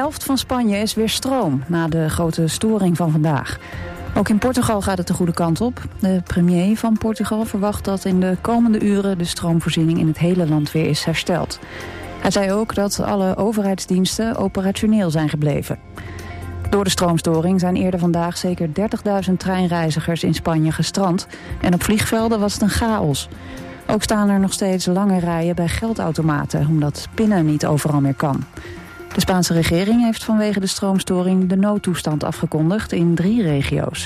helft van Spanje is weer stroom na de grote storing van vandaag. Ook in Portugal gaat het de goede kant op. De premier van Portugal verwacht dat in de komende uren de stroomvoorziening in het hele land weer is hersteld. Hij zei ook dat alle overheidsdiensten operationeel zijn gebleven. Door de stroomstoring zijn eerder vandaag zeker 30.000 treinreizigers in Spanje gestrand. En op vliegvelden was het een chaos. Ook staan er nog steeds lange rijen bij geldautomaten, omdat pinnen niet overal meer kan. De Spaanse regering heeft vanwege de stroomstoring de noodtoestand afgekondigd in 3 regio's.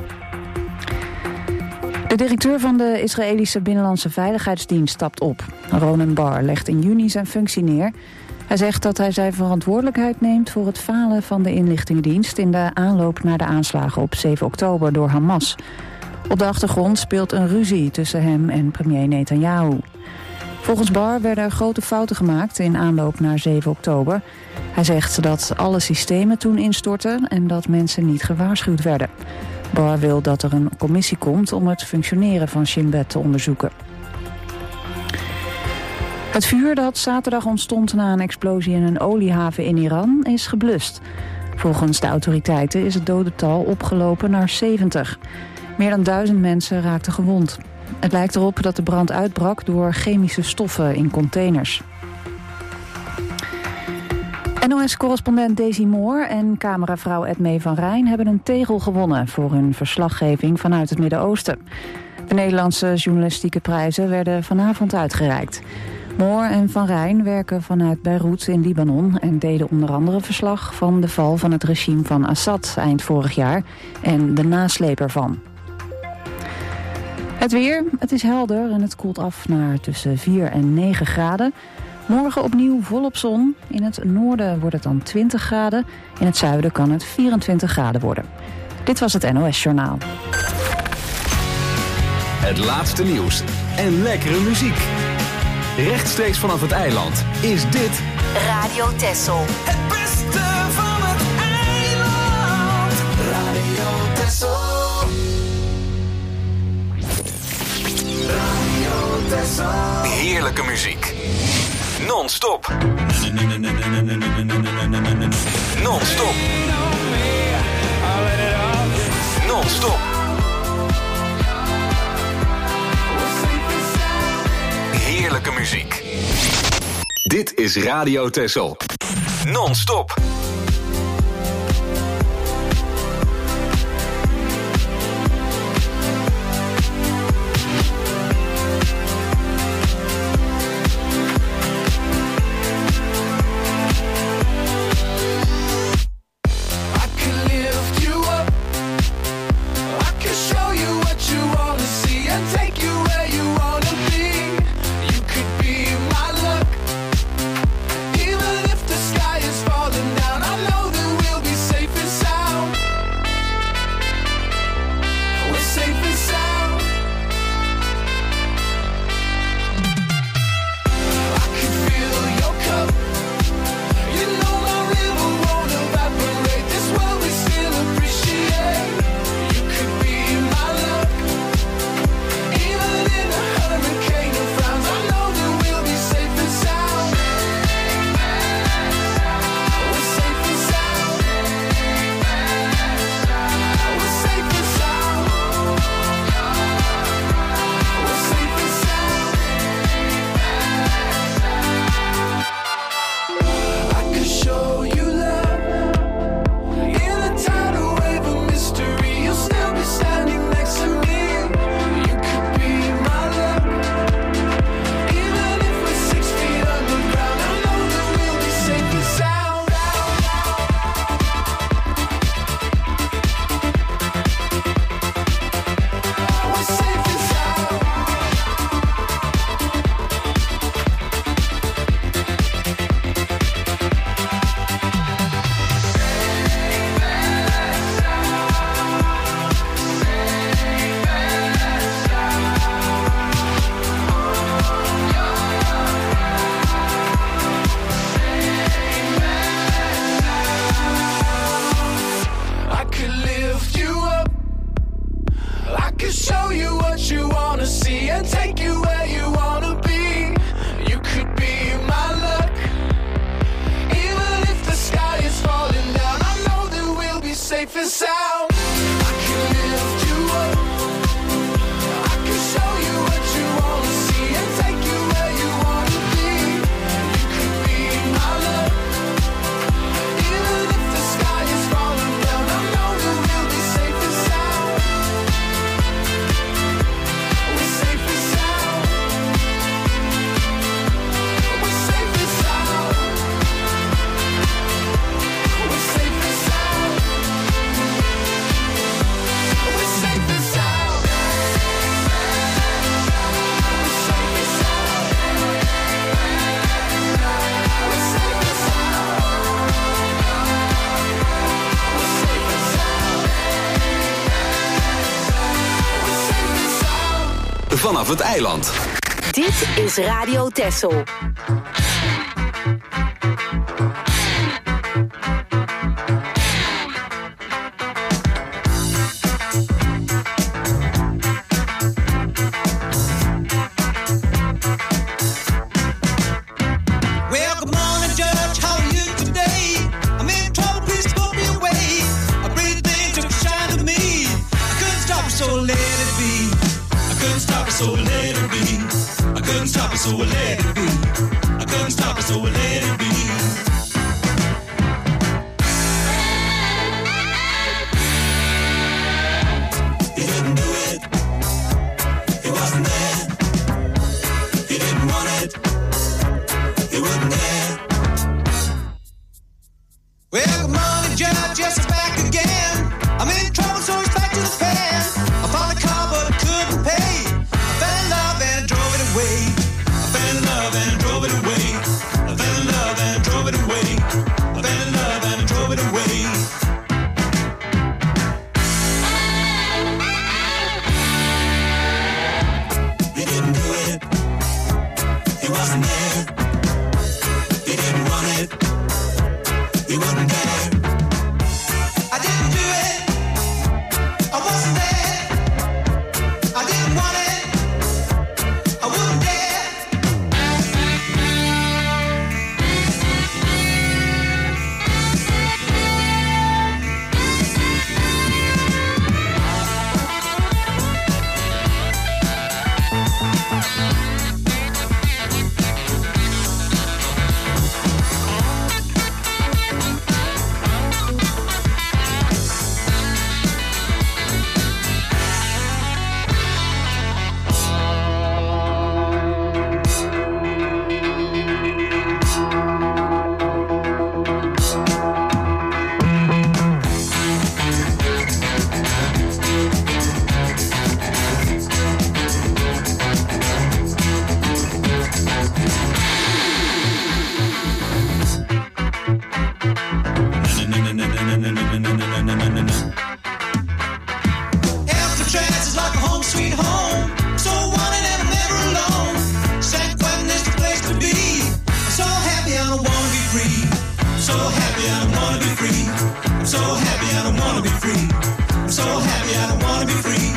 De directeur van de Israëlische Binnenlandse Veiligheidsdienst stapt op. Ronen Bar legt in juni zijn functie neer. Hij zegt dat hij zijn verantwoordelijkheid neemt voor het falen van de inlichtingendienst in de aanloop naar de aanslagen op 7 oktober door Hamas. Op de achtergrond speelt een ruzie tussen hem en premier Netanyahu. Volgens Bar werden er grote fouten gemaakt in aanloop naar 7 oktober. Hij zegt dat alle systemen toen instortten en dat mensen niet gewaarschuwd werden. Bar wil dat er een commissie komt om het functioneren van Shin Bet te onderzoeken. Het vuur dat zaterdag ontstond na een explosie in een oliehaven in Iran is geblust. Volgens de autoriteiten is het dodental opgelopen naar 70. Meer dan 1000 mensen raakten gewond. Het lijkt erop dat de brand uitbrak door chemische stoffen in containers. NOS-correspondent Daisy Moore en cameravrouw Edmee van Rijn hebben een tegel gewonnen voor hun verslaggeving vanuit het Midden-Oosten. De Nederlandse journalistieke prijzen werden vanavond uitgereikt. Moore en Van Rijn werken vanuit Beirut in Libanon en deden onder andere verslag van de val van het regime van Assad eind vorig jaar en de nasleep ervan. Het weer, het is helder en het koelt af naar tussen 4 en 9 graden. Morgen opnieuw volop zon. In het noorden wordt het dan 20 graden. In het zuiden kan het 24 graden worden. Dit was het NOS Journaal. Het laatste nieuws en lekkere muziek. Rechtstreeks vanaf het eiland is dit Radio Texel. Het beste van het eiland. Radio Texel. Radio Texel. heerlijke muziek. Non-stop. Non-stop. Non-stop. Heerlijke muziek. Dit is Radio Texel. Non-stop. Even if the sky is falling down, safe and sound. I can lift you up. I can show you what you wanna see and take you where you wanna be. You could be my love. Even if the sky is falling down, I know that we'll be safe and sound. We're safe and sound. We're safe and sound. We're safe and sound. We're safe and sound. We're safe and sound. We're safe and sound. Vanaf het eiland. Dit is Radio Texel. Well, good morning, Judge. How are you today? I'm in trouble, please put me away. A pretty thing took a shine to me. I couldn't stop it, so let it be. I couldn't stop it, so let it be. I couldn't stop it, so let it be. I couldn't stop it, so let it be. He didn't do it. He wasn't there. He didn't want it. He wouldn't dare. Well, good morning, Judge. Yes, I'm back again. I'm in trouble, so it's back to the pen. I bought a car, but I couldn't pay. I fell in love and drove it away. I fell in love and drove it away. I fell in love and drove it away. I fell in love and drove it away. He didn't do it. He wasn't there. He didn't want it. He wouldn't dare. I didn't do it. I wasn't there. I didn't want it. I wouldn't dare. Alcatraz is like a home sweet home. So wanted and I'm never alone. San Quentin is the place to be. I'm so happy I don't wanna be free. I'm so happy I don't wanna be free. I'm so happy I don't wanna be free. I'm so happy I don't wanna be free.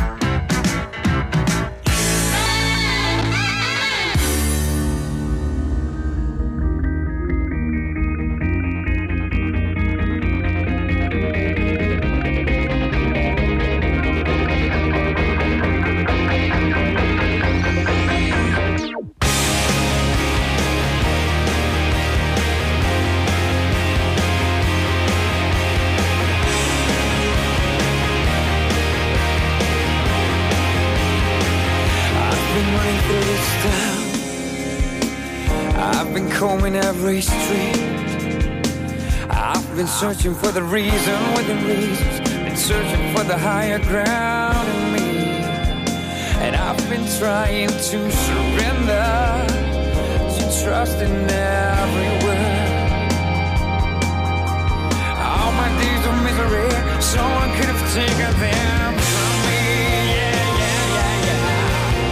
I've been combing every street. I've been searching for the reason within reasons. Been searching for the higher ground in me. And I've been trying to surrender, to trust in every word. All my days of misery, someone could have taken them from me. Yeah, yeah, yeah, yeah.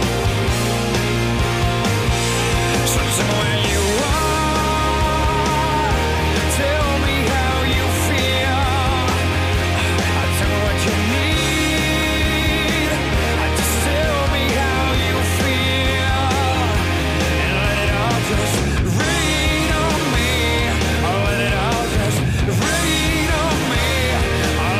So tell me where you are. Tell me how you feel. Tell me what you need. Just tell me how you feel. And let it all just rain on me. Let it all just rain on me.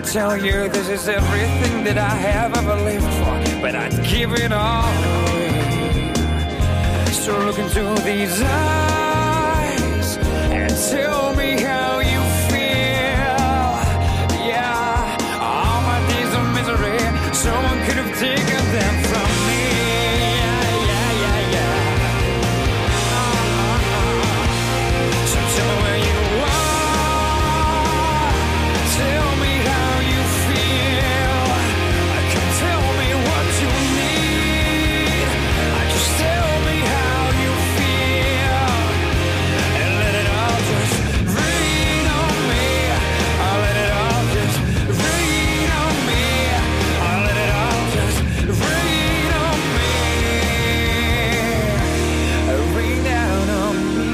could tell you this is everything that I have ever lived for, but I'd give it all away. So look into these eyes and tell me how you feel. Yeah, all my days of misery, someone could have taken them from me. So tell me where you are. Tell me how you feel. Tell me what you need. Just tell me how you feel. And let it all just rain on me. I'll let it all just rain on me. I'll let it all just rain on me. Rain down on me.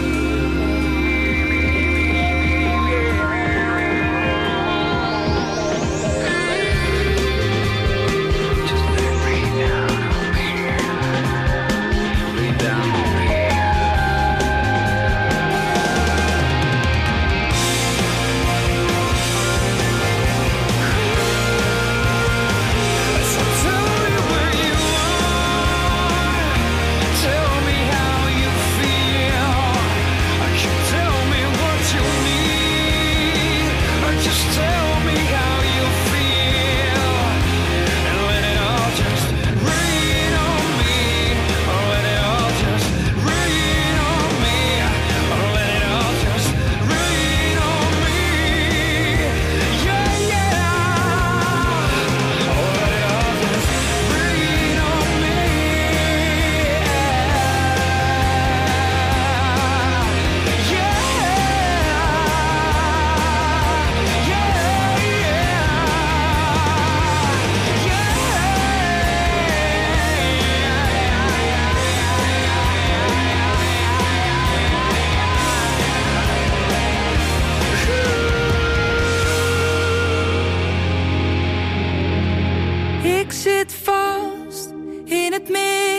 So tell me where you are. Tell me how you feel. Tell me what you need. Just tell me how you feel. And let it all just rain on me. Let it all just rain on me. Let it all just rain on me. Yeah, yeah. Let it all just rain on me. Ik zit vast in het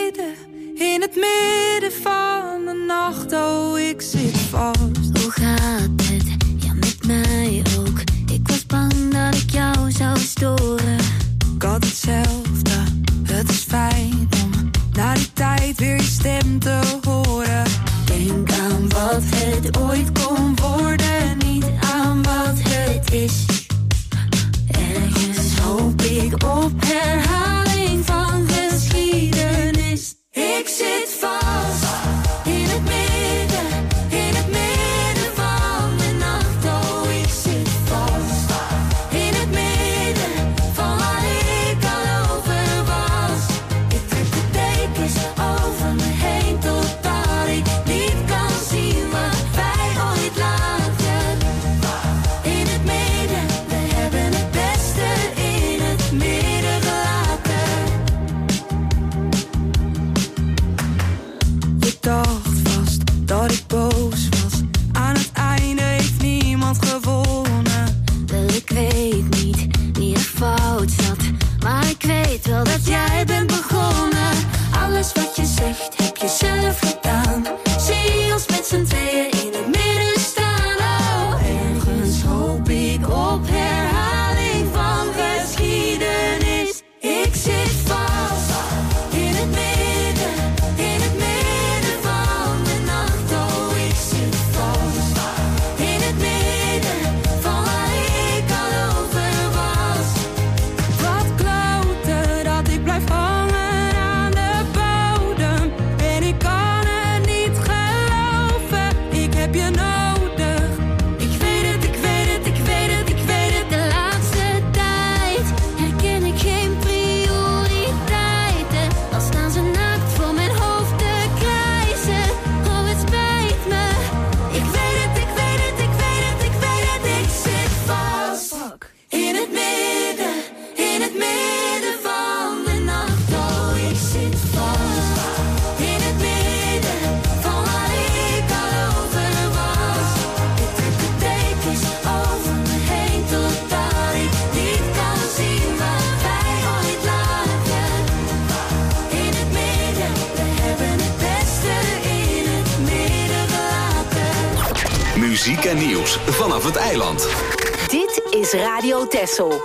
midden van de nacht. Oh, ik zit vast. Hoe gaat het? Ja, met mij ook. Ik was bang dat ik jou zou storen. Ik had hetzelfde. Het is fijn om na die tijd weer je stem te horen. Denk aan wat het ooit kon worden, niet aan wat het is. Ergens hoop ik op herhaling van geschiedenis. Ik zit vast in het midden van de nacht. Oh, ik zit vast in het midden van waar ik al over was. Ik trek de dekens over me heen totdat ik niet kan zien wat wij ooit lagen. In het midden, we hebben het beste in het midden gelaten. Je dacht vast dat ik boos was. Aan het einde heeft niemand gewonnen. Wel, ik weet niet wie er fout zat, maar ik weet wel dat jij bent begonnen. Alles wat je zegt heb je zelf gedaan. Zie ons met z'n tweeën in het midden staan. Oh, ergens hoop ik op herhaling van geschiedenis. Ik zit vast in het midden van de nacht. Oh, ik zit vast in het midden van waar ik al over was. Wat klote dat ik blijf hangen aan de bodem. En ik kan het niet geloven, ik heb je nodig. Ik weet het, ik weet het, ik weet het, ik weet het. De laatste tijd herken ik geen prioriteiten. Al staan ze naakt voor mijn hoofd te krijzen. Oh, het spijt me. Ik weet het, ik weet het, ik weet het, ik weet het. Ik zit vast in het midden van de nacht. Oh, ik zit vast in het midden van waar ik al over was. Ik trek de dekens over me heen totdat ik niet kan zien waar wij ooit lagen. In het midden, we hebben het beste in het midden gelaten. Muziek en nieuws vanaf het eiland. Dit is Radio Texel.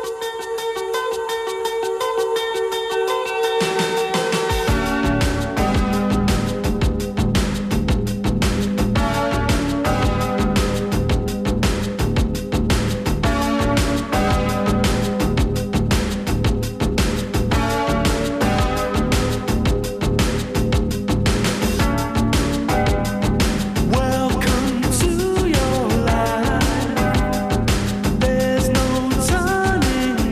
Welcome to your life. There's no turning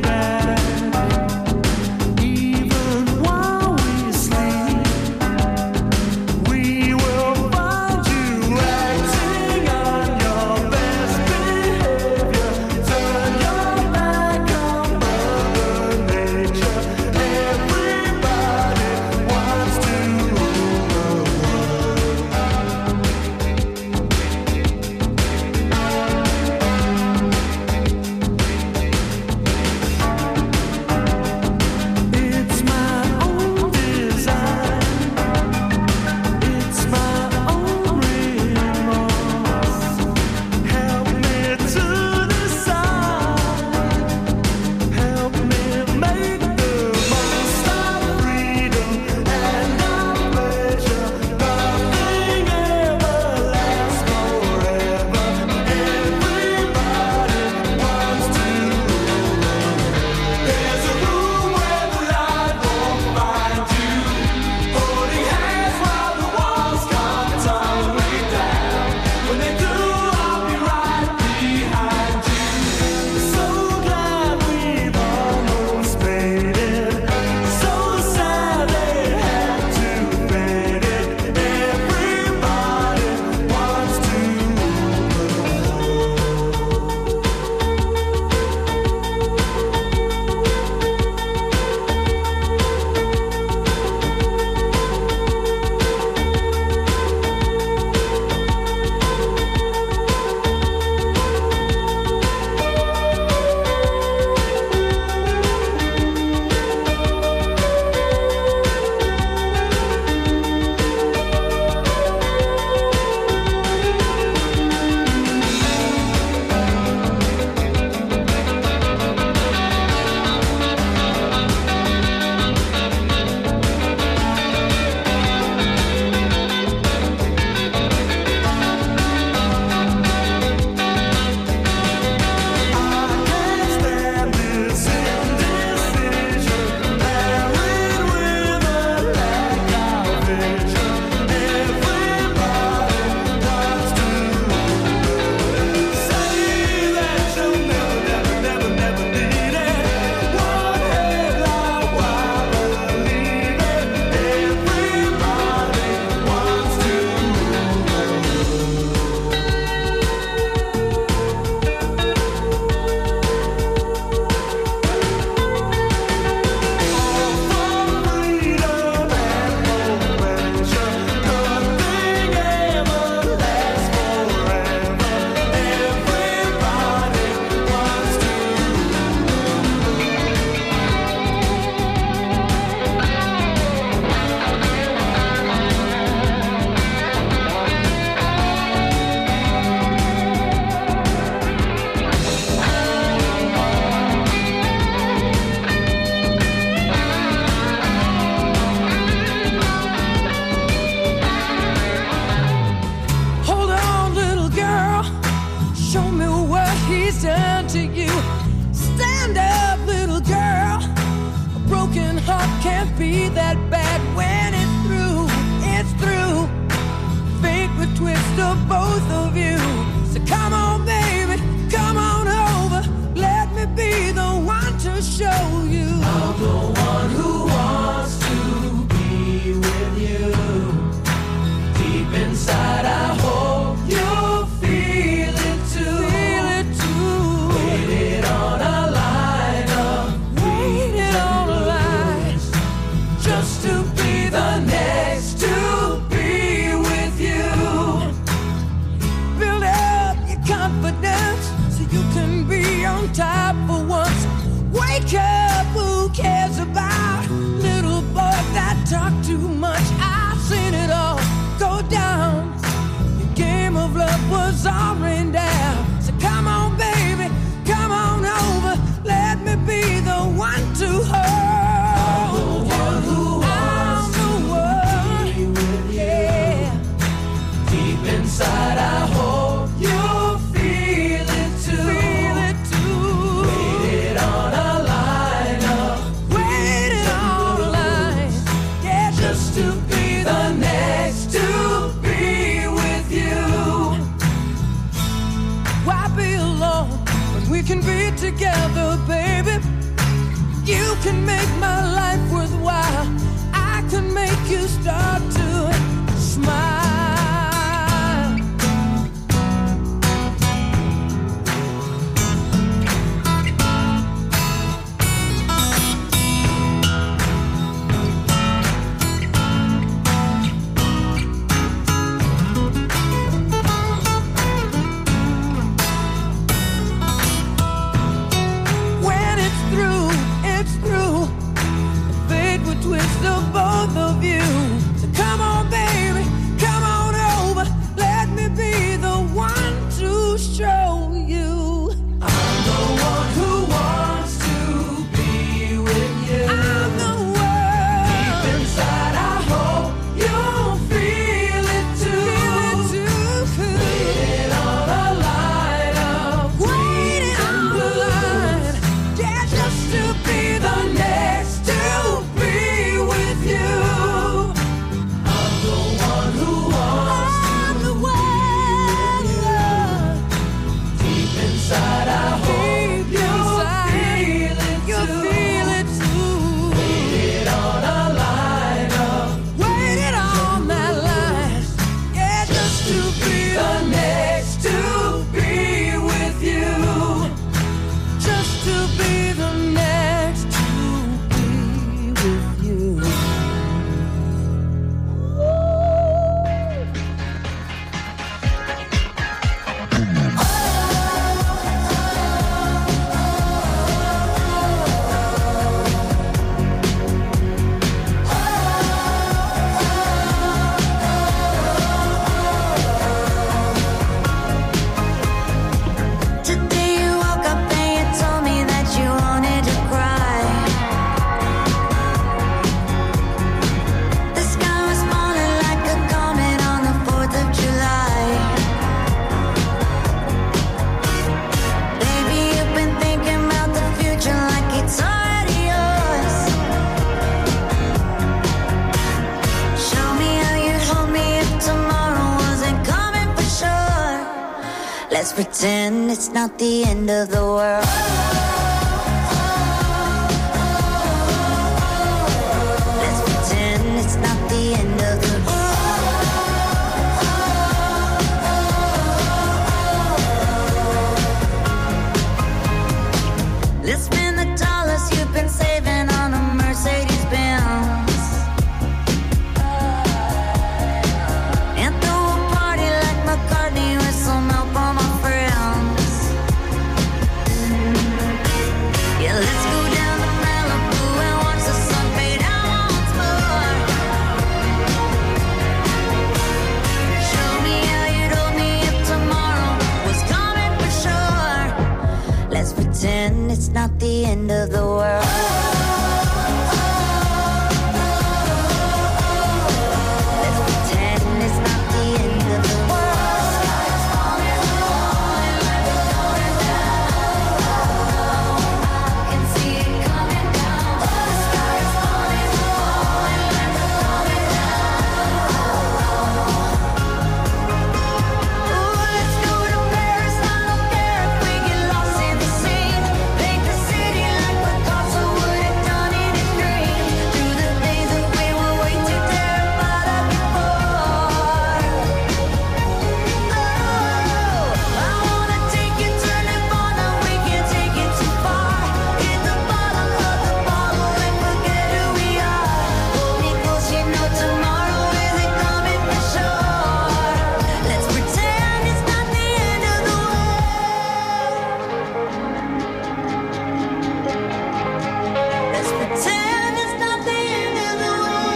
Let's pretend it's not the end of the world. Let's pretend it's not the end of the world. Let's spend the dollars you've been saving on a Mercedes-Benz and throw a party like McCartney with some help on my friends. Yeah, let's go down to Malibu and watch the sun fade out once more. Show me how you'd hold me if tomorrow was coming for sure. Let's pretend it's not the end of the world. Let's pretend it's not the end of the world. I can see it coming down. The sky is falling, falling like it's coming down. Ooh, let's go to Paris. I don't care if we get lost in the scene. Paint the city like Picasso would have done in his dream. Do the things that we were way too terrified of before. Oh, I wanna take you to Nirvana. We can't take it too far. Hit the bottom of the bottle and forget who we are. Hold me close, you know tomorrow isn't coming for sure. Let's pretend it's not the end of the world. Let's pretend it's not the end of the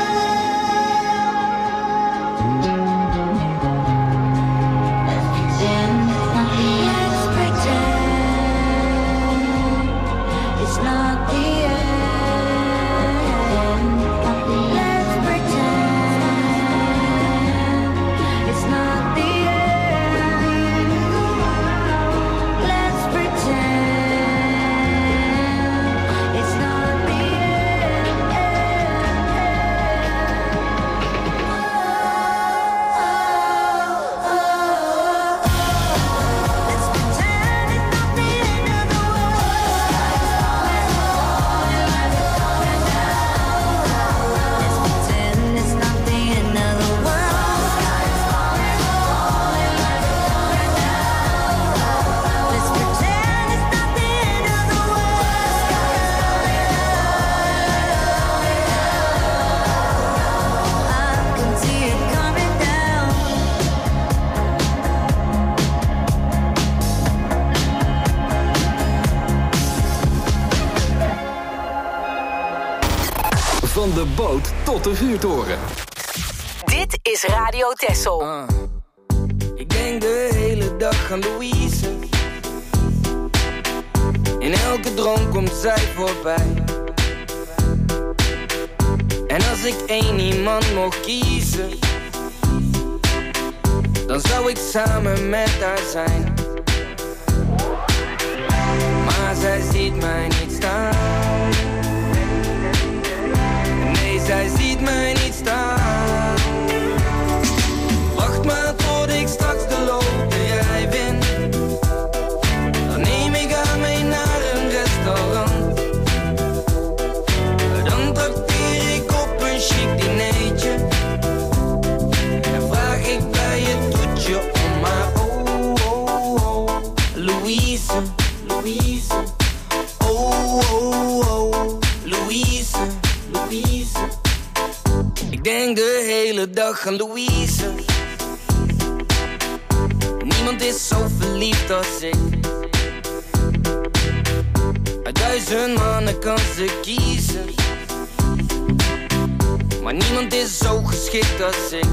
It's not the end. Let's pretend it's not the end. Let's pretend it's not the Let's pretend it's not the end of the Let's pretend it's not the end of the world. Let's pretend it's not the end of the world. I can see it coming down. Van de boot tot de vuurtoren. Dit is Radio Texel. Ik denk de hele dag aan Louise. In elke droom komt zij voorbij. En als ik één iemand mocht kiezen, dan zou ik samen met haar zijn. Maar zij ziet mij niet staan. Nee, zij ziet mij niet staan. Wacht maar tot ik straks de loterij win. Dan neem ik haar mee naar een restaurant. Dan trakteer ik op een chic dinertje. En vraag ik bij het toetje om haar. Oh, oh, oh, Louise, Louise. Oh, oh, oh, Louise, Louise. Ik denk de hele dag aan Louise. Niemand is zo verliefd als ik. Uit 1000 mannen kan ze kiezen. Maar niemand is zo geschikt als ik.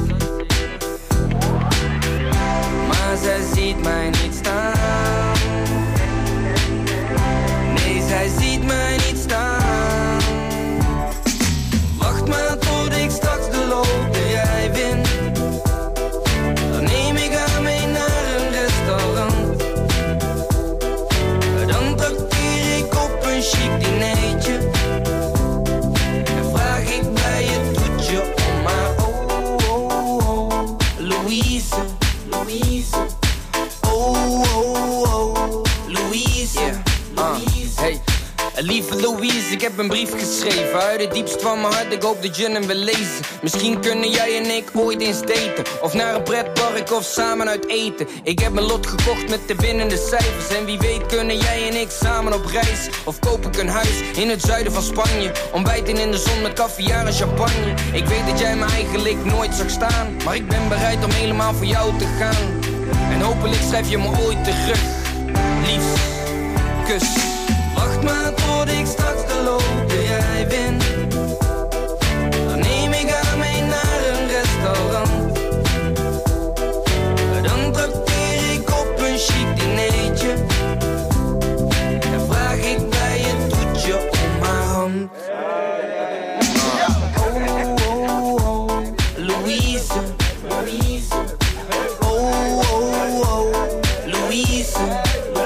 Maar zij ziet mij niet staan. Nee, zij ziet mij niet staan. Wacht maar tot ik straks de loterij win. Dan neem ik haar mee naar een restaurant. Dan trakteer ik op een chic dinertje. En vraag ik bij het toetje om haar. Oh, oh, oh, Louise, Louise. Oh, Louise, hey. Lieve Louise, ik heb een brief geschreven uit het diepst van mijn hart, ik hoop dat je hem wil lezen. Misschien kunnen jij en ik ooit eens daten, of naar een pretpark of samen uit eten. Ik heb mijn lot gekocht met de winnende cijfers, en wie weet kunnen jij en ik samen op reis. Of koop ik een huis in het zuiden van Spanje, ontbijten in de zon met caviar en champagne. Ik weet dat jij me eigenlijk nooit zag staan, maar ik ben bereid om helemaal voor jou te gaan. En hopelijk schrijf je me ooit terug, liefst, kus. Wacht maar tot ik straks de lopen jij bent. Dan neem ik haar mee naar een restaurant. Dan trakteer ik op een chic dinertje. Dan vraag ik bij het toetje om haar hand. Louise. Louise.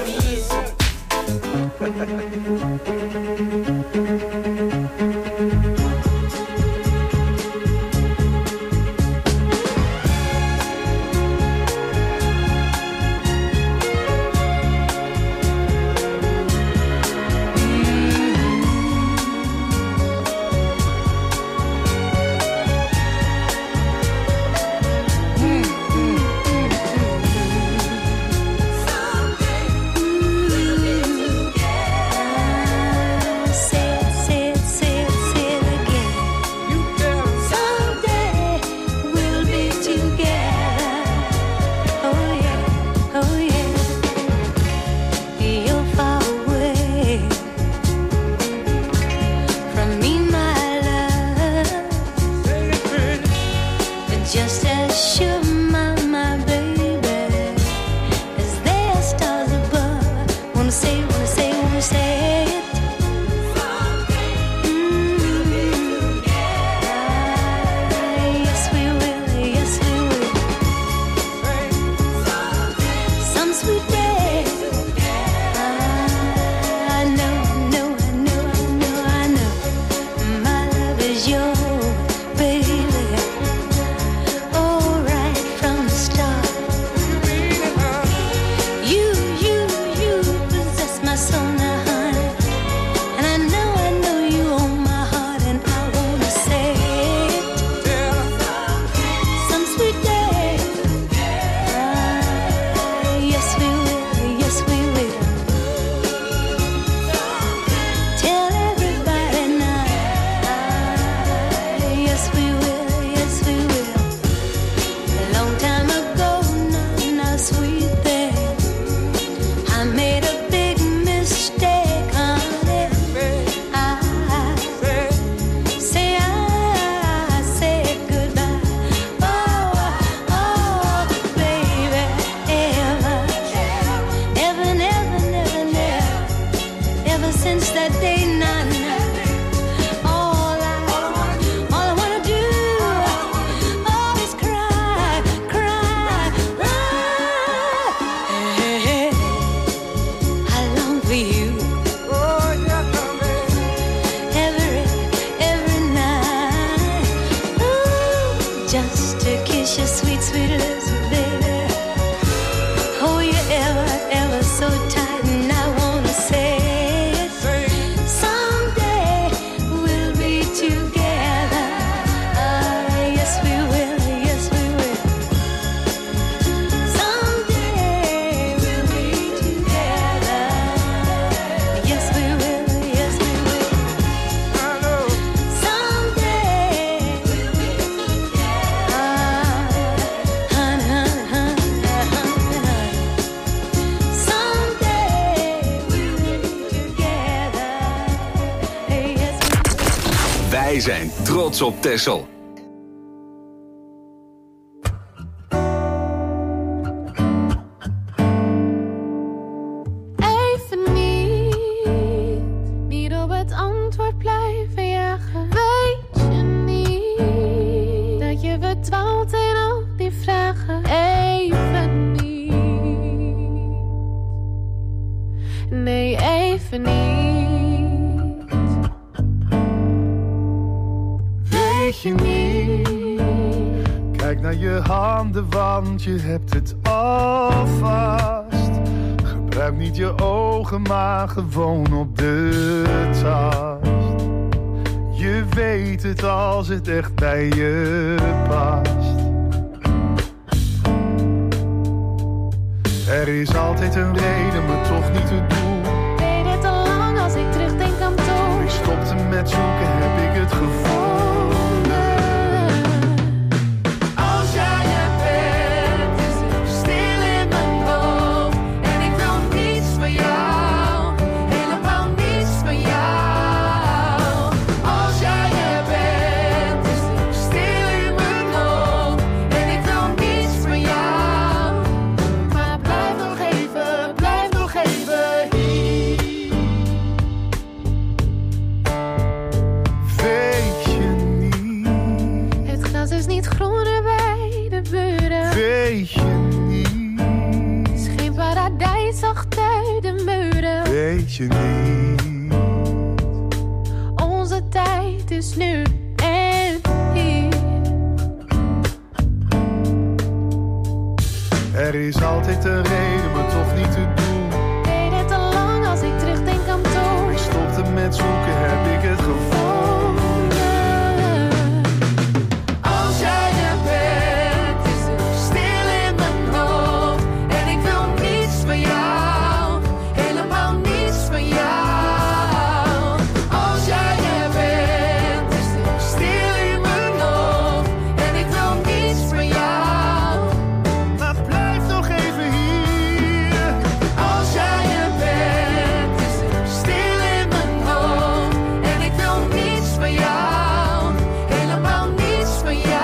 Wij zijn trots op Texel. Even niet op het antwoord blijven jagen. Weet je niet dat je verdwaalt in al die vragen? Even niet, nee even niet. Weet je niet want je hebt het alvast. Gebruik niet je ogen, maar gewoon op de tast. Je weet het als het echt bij je past. Er is altijd een reden, maar toch niet het doel. Weet het al lang als ik terugdenk aan toen. Ik stopte met zoeken, heb ik het gevonden. Als jij er bent, is het stil in mijn hoofd. En ik wil niets van jou, helemaal niets van jou. Als jij er bent, is het stil in mijn hoofd. En ik wil niets van jou. Maar blijf nog even hier. Weet je niet, Het gras is niet groener bij de buren. weet je niet, Het is geen paradijs achter de muren. weet je niet. Onze tijd is nu en hier. Er is altijd een reden, maar toch niet het doel. Weet het al lang als ik terugdenk aan toen. Ik stopte met zoeken, heb ik het gevonden. Als jij er bent, is het stil in mijn hoofd. En ik wil niets van jou, helemaal niets van jou. Als jij er bent, is het stil in mijn hoofd. En ik wil niets van jou. Maar blijf nog even hier. Als jij er bent, is het stil in mijn hoofd. En ik wil niets van jou, helemaal niets van jou.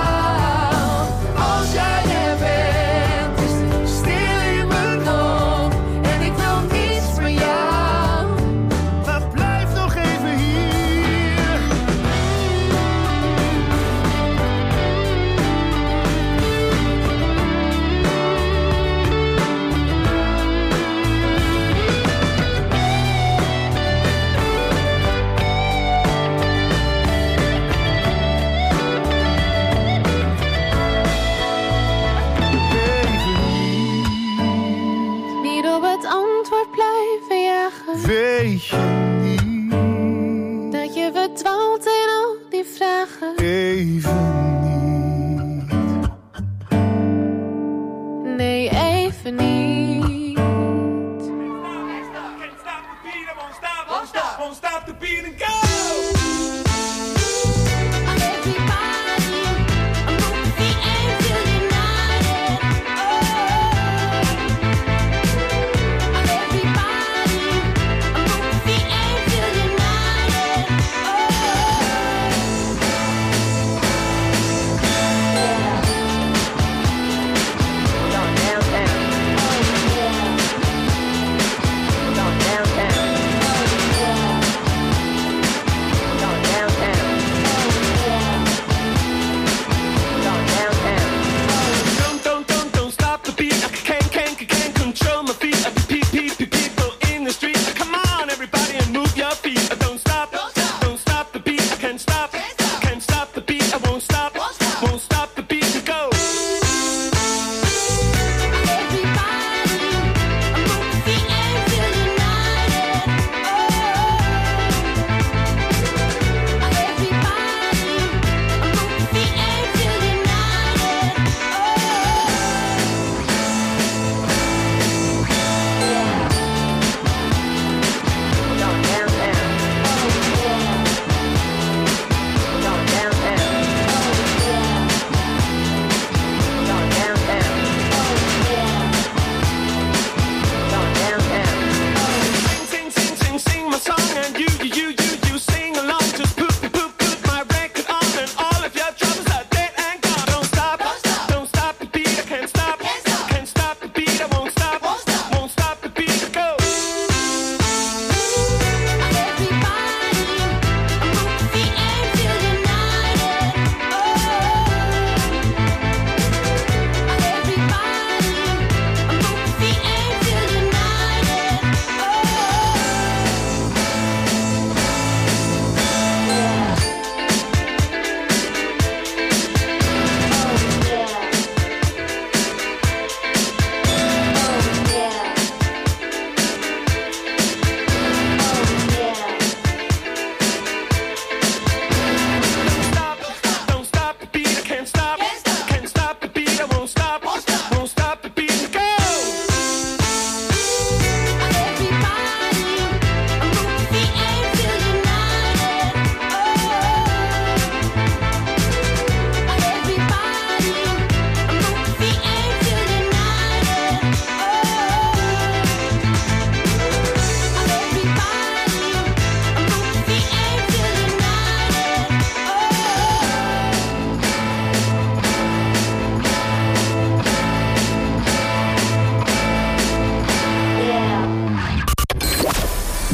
Als jij er bent, is het stil in mijn hoofd. En ik wil niets van jou. Maar blijf nog even hier. Even niet, Niet op het antwoord blijven jagen. weet je niet, Dat je verdwaalt in al die vragen. even niet. Nee, even niet.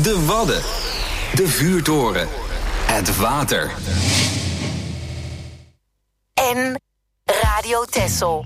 De Wadden. De vuurtoren. Het water. En Radio Texel.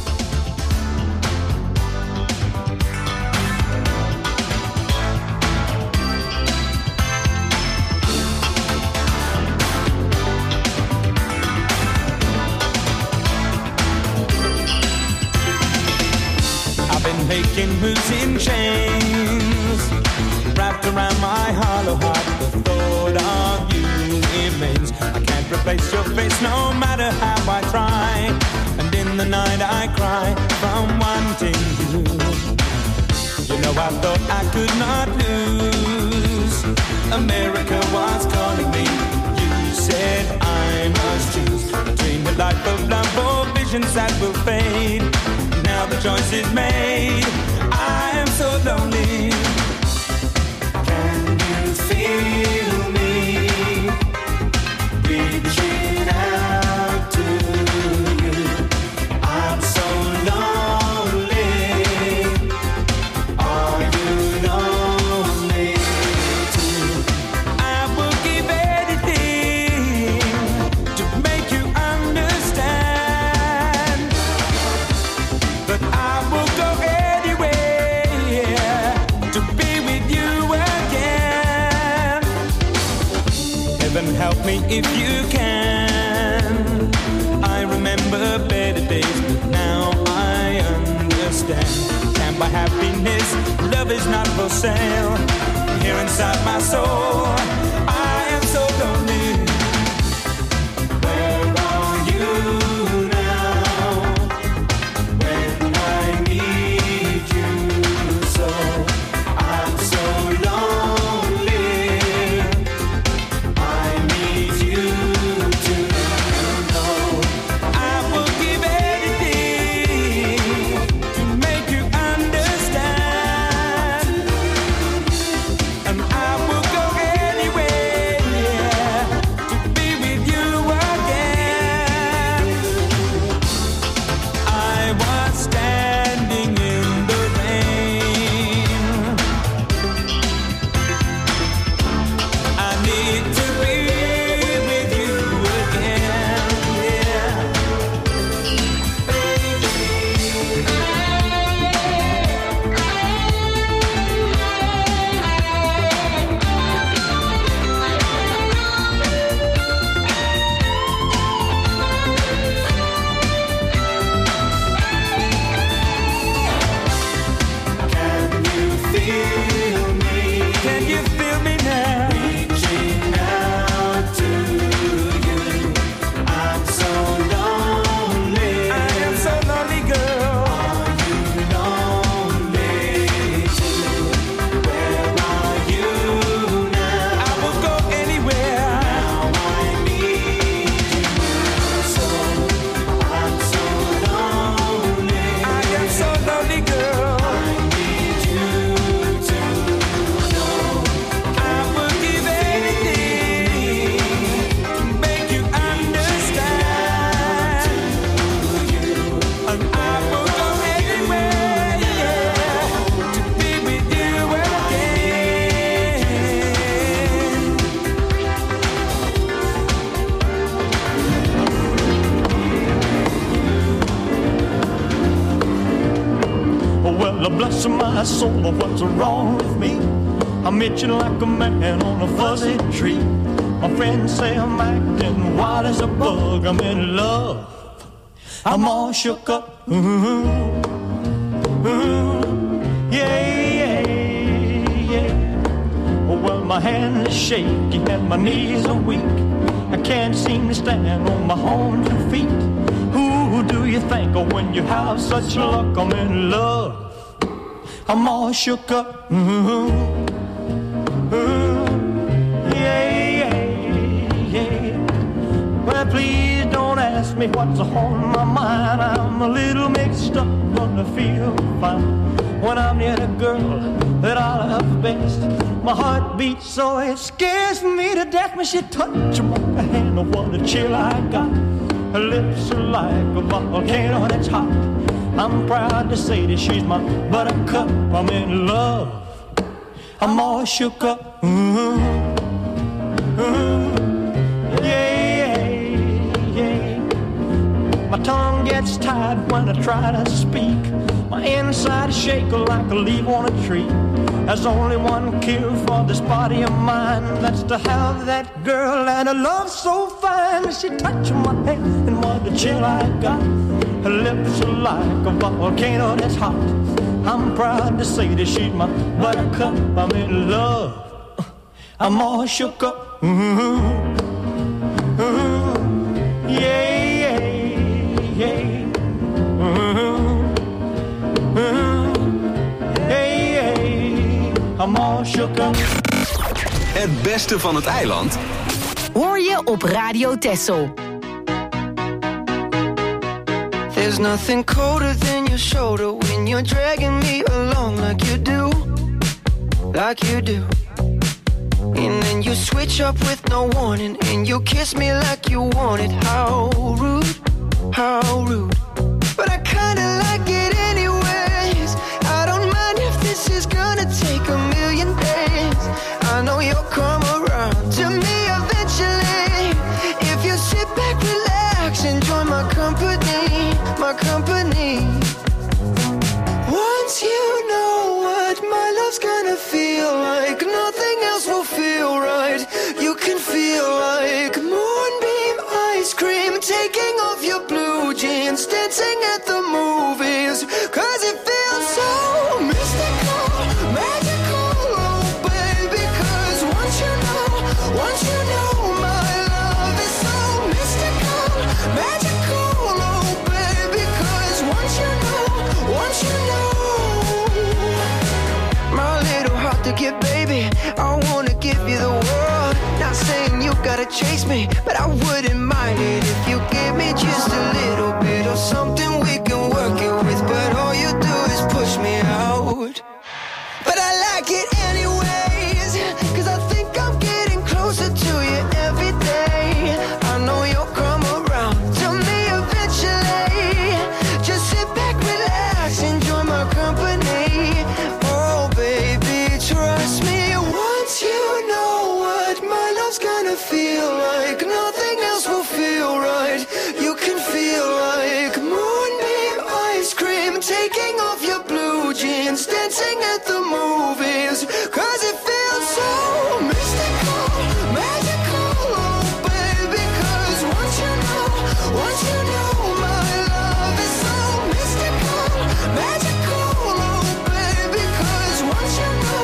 Been making moves in chains, wrapped around my hollow heart. The thought of you remains. I can't replace your face no matter how I try. And in the night I cry from wanting you. You know I thought I could not lose. America was calling me. You said I must choose between the life of love or visions that will fade. Now the choice is made. I am so lonely. Can you feel me reaching out to you? I'm so lonely. Are you lonely too? I will give anything to make you understand. But I will go anywhere to be with you again. Heaven help me if you can. I remember better days, but now I understand. Can't buy happiness, love is not for sale. Here inside my soul, I am so lonely. Where are you? Bless my soul, what's wrong with me? I'm itching like a man on a fuzzy tree. My friends say I'm acting wild as a bug. I'm in love, I'm all shook up. Yeah. Well, my hands are shaky and my knees are weak. I can't seem to stand on my own 2 feet. Who do you think of when you have such luck? I'm in love, I'm all shook up. Yeah. Well, please don't ask me what's on my mind. I'm a little mixed up, but I feel fine when I'm near the girl that I love best. My heart beats so it scares me to death when she touches my hand. Oh, what a chill I got. Her lips are like a volcano that's hot. I'm proud to say that she's my buttercup. I'm in love, I'm all shook up. Ooh, yeah, yeah. My tongue gets tied when I try to speak. My inside is shaking like a leaf on a tree. There's only one cure for this body of mine. That's to have that girl and a love so fine. She touched my head and what a chill I got. Her lips are like a volcano that's hot. I'm proud to say that she's my buttercup. I'm in love. I'm all shook up. Ooh, yeah, yeah, yeah. Hey, hey, I'm all shook up. Het beste van het eiland Hoor je op Radio Texel. There's nothing colder than your shoulder when you're dragging me along like you do, like you do. And then you switch up with no warning and you kiss me like you want it. How rude, how rude. But I kinda like it anyways. I don't mind if this is gonna take a million days. I know you'll come around to me eventually. If you sit back, relax, enjoy my company, my company. Once you know what my love's gonna feel like, nothing else will feel right. You can feel like moonbeam ice cream, taking off your blue jeans, dancing at the movies, 'cause it feels so mystical, magical, oh baby. 'Cause once you know my love is so mystical, magical, oh baby. 'Cause once you know my little heart to give, baby, I wanna give you the world. Not saying you gotta chase me, but I wouldn't mind it if you give me just a little bit of something we can work it with. But all you do is push me out. But I like it anyways, 'cause I think I'm getting closer to you every day. I know you'll come around to me eventually. Just sit back, relax, enjoy my company. Oh baby, trust me. Once you know what my love's gonna feel like, nothing else will feel right. You can feel like moonbeam ice cream, taking off your blue jeans, dancing at the movies, 'cause it feels so mystical, magical, oh baby. 'Cause once you know my love is so mystical, magical, oh baby. 'Cause once you know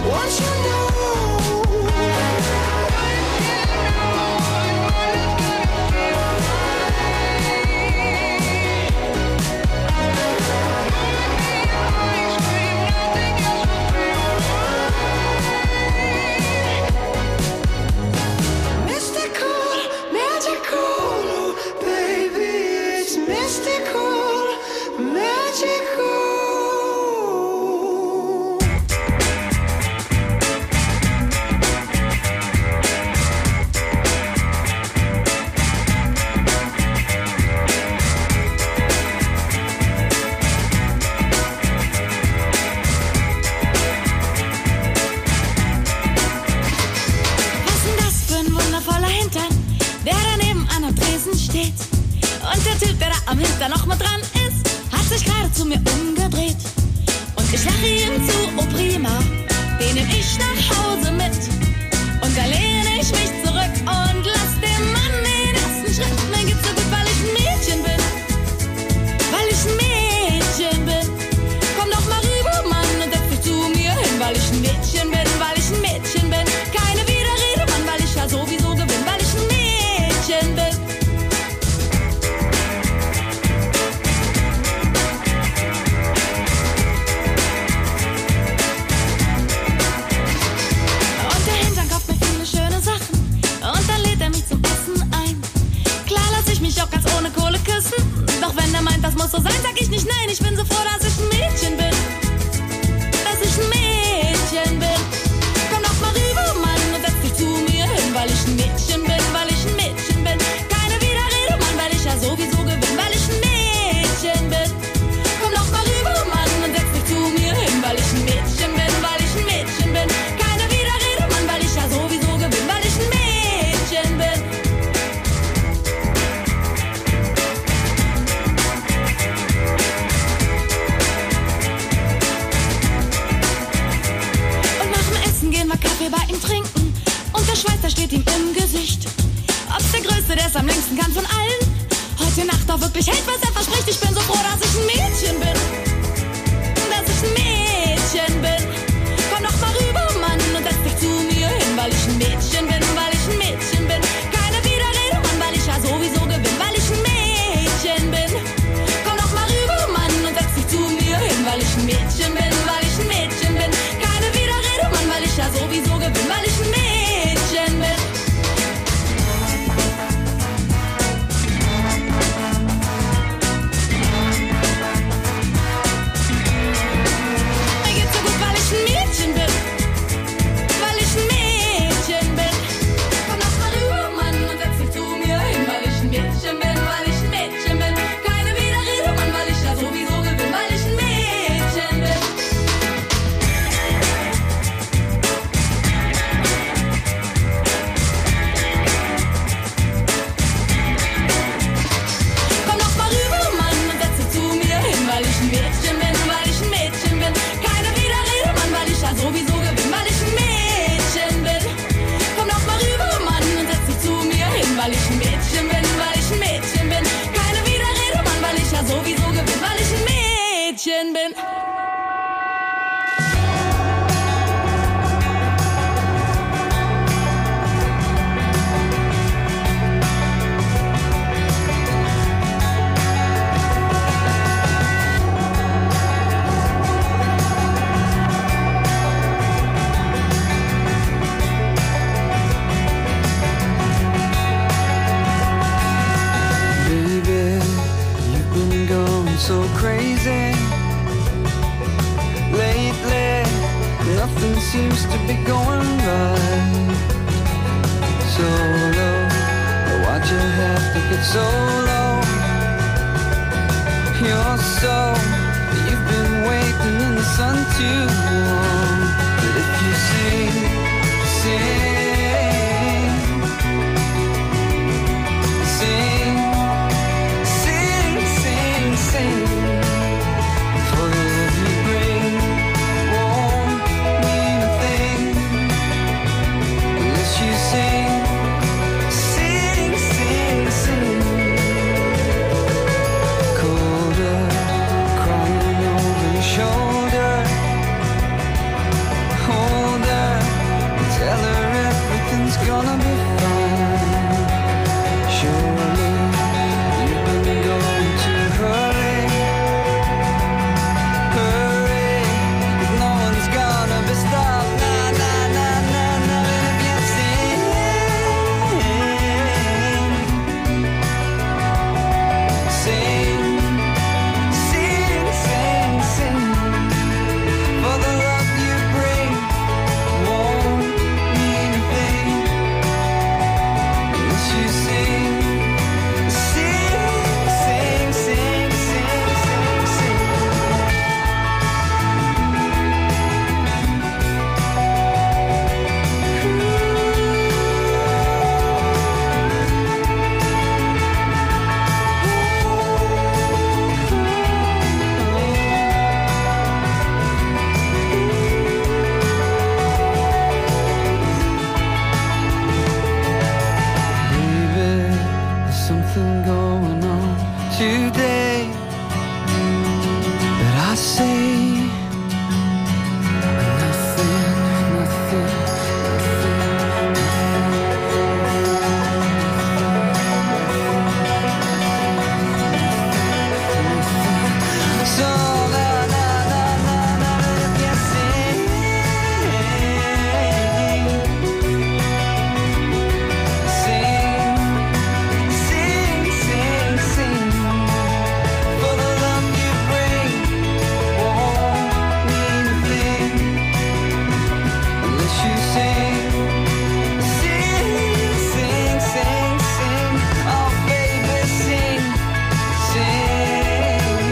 mystical, magical, oh baby. It's mystical, magical. Was denn das für ein wundervoller Hintern, der daneben an der Tresen steht? Und der Typ, der da am Hintern noch mal dran ist, hat sich gerade zu mir umgedreht. Und ich lache ihm zu, oh prima, den nehm ich nach Hause mit. Und da lehne ich mich zurück und lass dem Mann den ersten Schritt. Mir geht's so gut, weil ich ein Mädchen bin. Weil ich ein Mädchen bin. Komm doch mal rüber, Mann, und setz dich zu mir hin. Weil ich ein Mädchen bin, weil ich ein Mädchen bin. Keine Widerrede, Mann, weil ich ja sowieso gewinn. Weil ich ein Mädchen bin. Und der Hintern kauft mir viele schöne auch wirklich hält, was er verspricht. Ich bin so froh, dass ich ein Mädchen bin. Dass ich ein Mädchen bin. Komm doch mal rüber, Mann, und setz dich zu mir hin, weil ich ein Mädchen bin, weil ich ein Mädchen bin. Keine Widerrede, Mann, weil ich ja sowieso gewinn, weil ich ein Mädchen bin. Komm doch mal rüber, Mann, und setz dich zu mir hin, weil ich ein Mädchen bin, weil ich ein Mädchen bin. Keine Widerrede, Mann, weil ich ja sowieso gewinn, weil ich ein Mädchen bin. Mir geht's so gut, weil ich ein Mädchen bin. Weil ich ein Mädchen bin. Komm doch mal rüber, Mann, und setz dich zu mir hin, weil ich ein Mädchen bin, weil ich ein Mädchen bin. Keine Widerrede, Mann, weil ich ja sowieso gewinn, weil ich ein Mädchen bin. Komm doch mal rüber, Mann, und setz dich zu mir hin, weil ich ein Mädchen bin, weil ich ein Mädchen bin. Keine Widerrede, Mann, weil ich ja sowieso gewinn, weil ich ein Mädchen bin. Komm doch mal rüber, Mann, und setz dich zu mir hin, weil ich ein Mädchen bin, weil ich ein Mädchen bin. Keine Widerrede, Mann, weil ich ja sowieso gewinn, weil ich ein Mädchen bin. Baby, you've been going so crazy lately. Nothing seems to be going right. So low, why'd you have to get so low? You're so, you've been waiting in the sun too long. But if you sing, sing, sing, sing, sing, sing. For the love you bring won't mean a thing unless you sing, sing, sing, sing. Colder, crying over your shoulder. Hold her, tell her everything's gonna be fine. Surely you've been going to hurry, hurry. No one's gonna be stopped. Nah, nah, nah, nah, nah. And if you sing, sing, sing, sing, sing. For the love you bring won't mean a thing unless you sing, sing, sing, sing, sing, sing, sing. Baby, there's something going on today, but I say nothing, nothing, nothing. So na na na na na, if you sing, sing, sing, sing, sing. For the love you bring won't mean a thing unless you sing, sing, sing, sing, sing. Oh baby, sing, sing,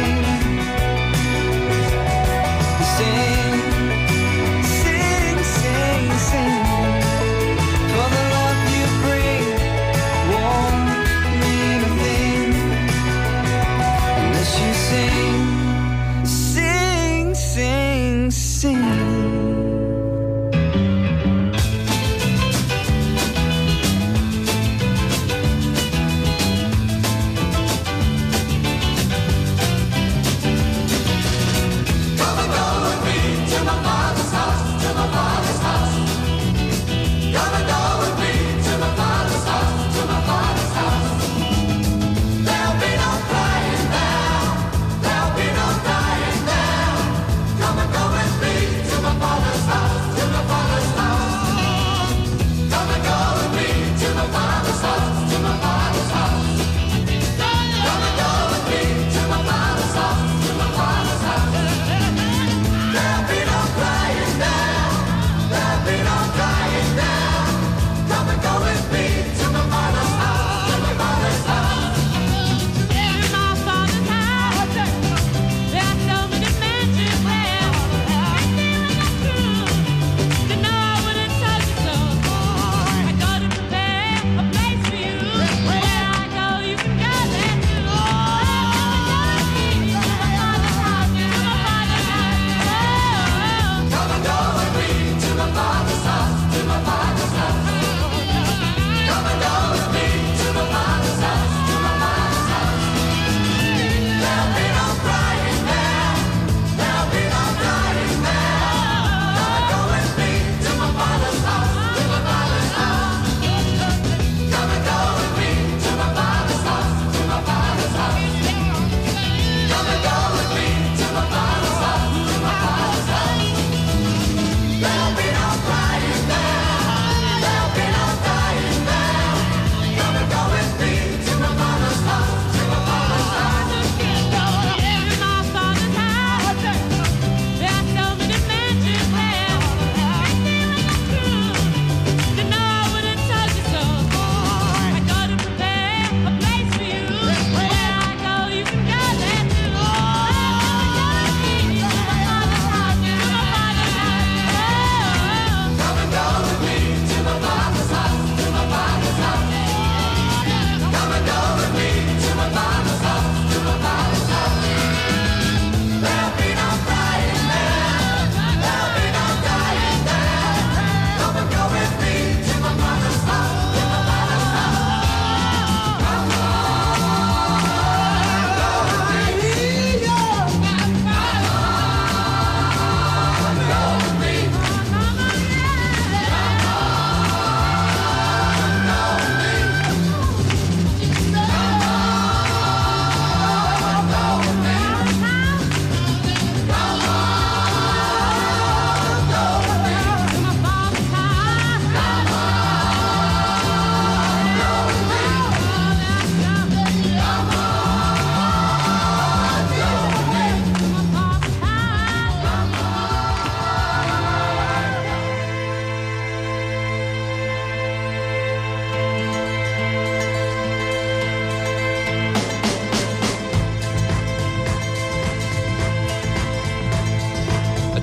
sing, sing, sing, sing. For the love you bring won't mean a thing unless you sing, sing, sing, sing.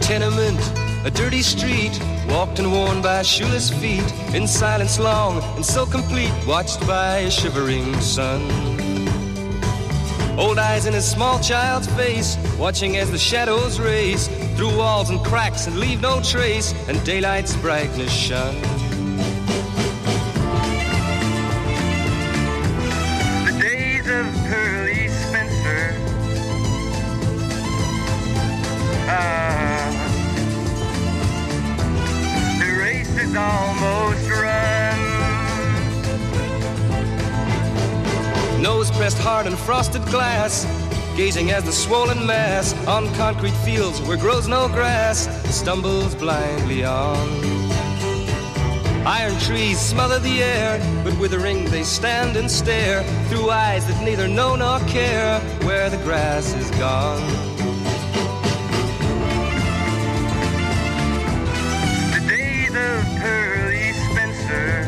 tenement, a dirty street, walked and worn by shoeless feet, in silence long and so complete, watched by a shivering sun. Old eyes in a small child's face, watching as the shadows race through walls and cracks and leave no trace, and daylight's brightness shun. The days of Pearly Spencer, the race is almost run. Nose pressed hard on frosted glass, gazing as the swollen mass on concrete fields where grows no grass stumbles blindly on. Iron trees smother the air, but withering they stand and stare through eyes that neither know nor care where the grass is gone. The days of Pearly Spencer,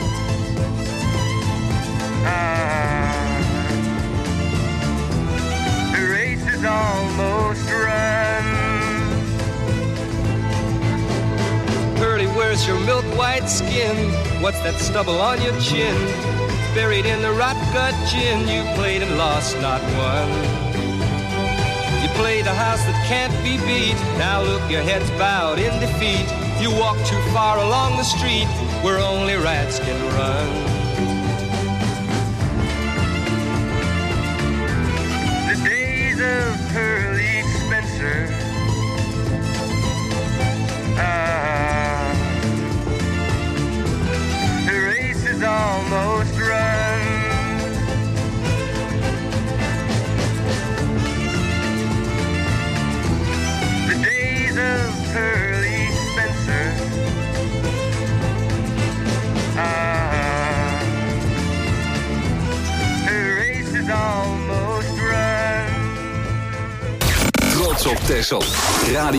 the race is almost run. Pearly, where's your milk white skin? What's that stubble on your chin? Buried in the rot gut gin, you played and lost, not won. You played the house that can't be beat. Now look, your head's bowed in defeat. You walk too far along the street where only rats can run. The days of Pearly Spencer, the race is almost run. The days of Pearly Spencer, the race is almost run. Trots op Texel. Radio